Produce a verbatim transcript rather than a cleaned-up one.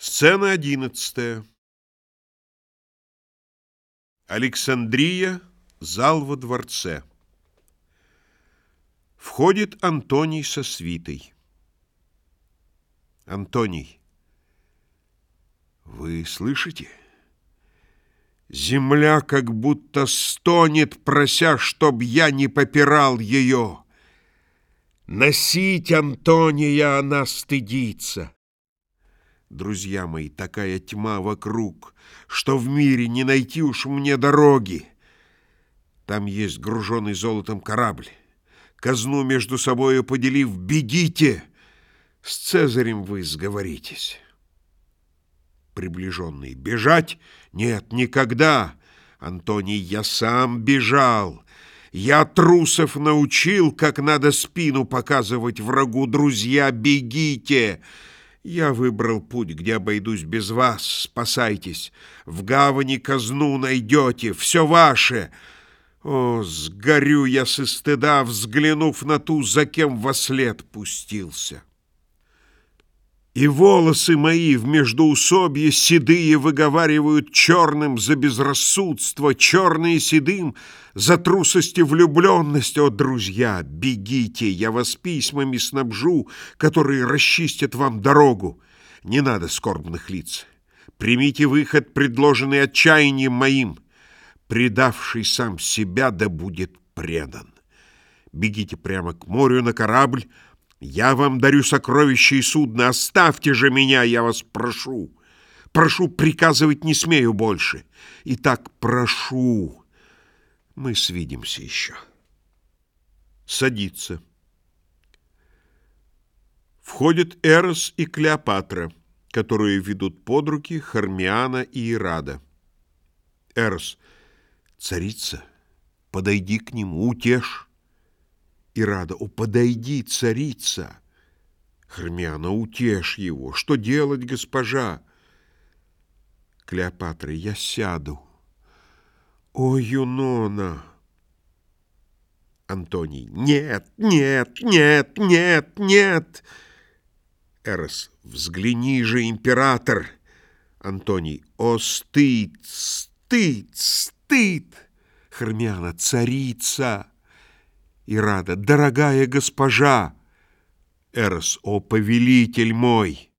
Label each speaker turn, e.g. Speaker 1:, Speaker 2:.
Speaker 1: Сцена одиннадцатая. Александрия, зал во дворце. Входит Антоний со свитой. Антоний. Вы слышите? Земля как будто стонет, прося, чтоб я не попирал ее. Носить Антония она стыдится. Друзья мои, такая тьма вокруг, что в мире не найти уж мне дороги. Там есть груженный золотом корабль. Казну между собою поделив, бегите. С Цезарем вы сговоритесь. Приближенный. Бежать? Нет, никогда. Антоний, я сам бежал. Я трусов научил, как надо спину показывать врагу. Друзья, бегите. Я выбрал путь, где обойдусь без вас. Спасайтесь. В гавани казну найдете. Все ваше. О, сгорю я со стыда, взглянув на ту, за кем вослед пустился. И волосы мои в междоусобье седые выговаривают черным за безрассудство, черные седым за трусость и влюбленность. О, друзья, бегите, я вас письмами снабжу, которые расчистят вам дорогу. Не надо скорбных лиц. Примите выход, предложенный отчаянием моим. Предавший сам себя да будет предан. Бегите прямо к морю на корабль. Я вам дарю сокровища и судно. Оставьте же меня, я вас прошу. Прошу, приказывать не смею больше. Итак, прошу. Мы свидимся еще. Садится. Входят Эрос и Клеопатра, которые ведут под руки Хармиана и Ирада. Эрос. Царица, подойди к нему, утешь. Ирада. О, подойди, царица. Хармиана. Утешь его. Что делать, госпожа? Клеопатра. Я сяду. О, Юнона. Антоний. Нет, нет, нет, нет, нет. Эрос. Взгляни же, император. Антоний. О, стыд, стыд, стыд. Хармиана. Царица. Ирада. Дорогая госпожа. Эрос. О, повелитель мой.